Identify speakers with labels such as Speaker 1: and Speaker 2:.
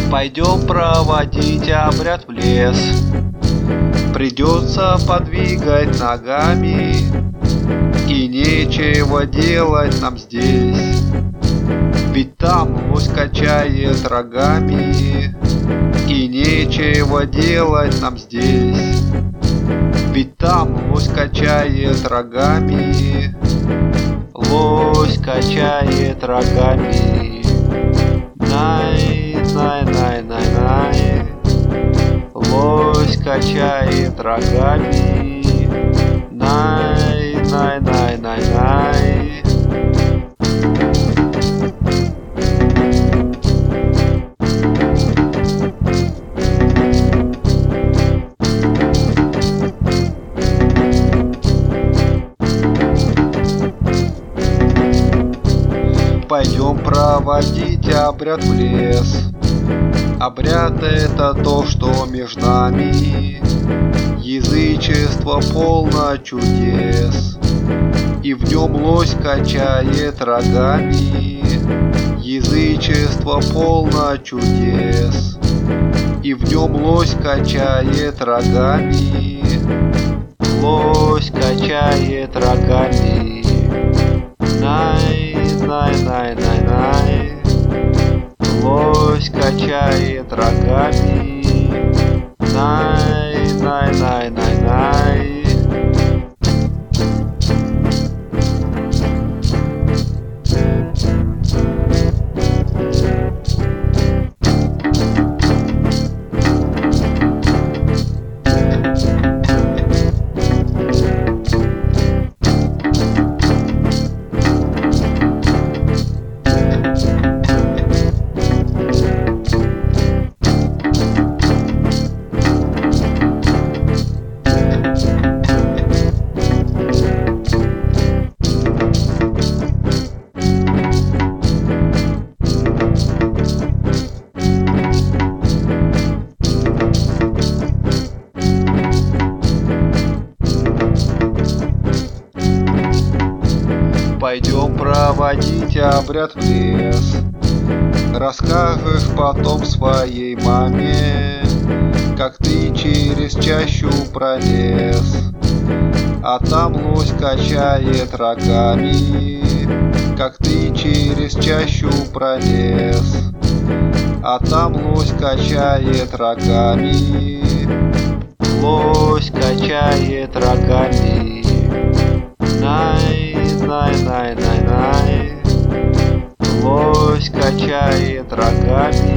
Speaker 1: Пойдем проводить обряд в лес. Придется подвигать ногами, и нечего делать нам здесь. Ведь там лось качает рогами, и нечего делать нам здесь. Ведь там лось качает рогами, лось качает рогами. Най-най-най-най-най. Лось качает рогами. Най-най-най-най-най. Пойдем проводить обряд в лес. Обряд — это то, что между нами. Язычество полно чудес, и в нем лось качает рогами. Язычество полно чудес, и в нем лось качает рогами. Лось качает рогами. Най-най-най-най-най. Лось качает рогами. Най-най-най-най-най. Пойдем проводить обряд в лес. Расскажешь потом своей маме, как ты через чащу пролез. А там лось качает рогами, как ты через чащу пролез. А там лось качает рогами. Лось качает рогами. Най-най-най-най-най. Лось качает рогами.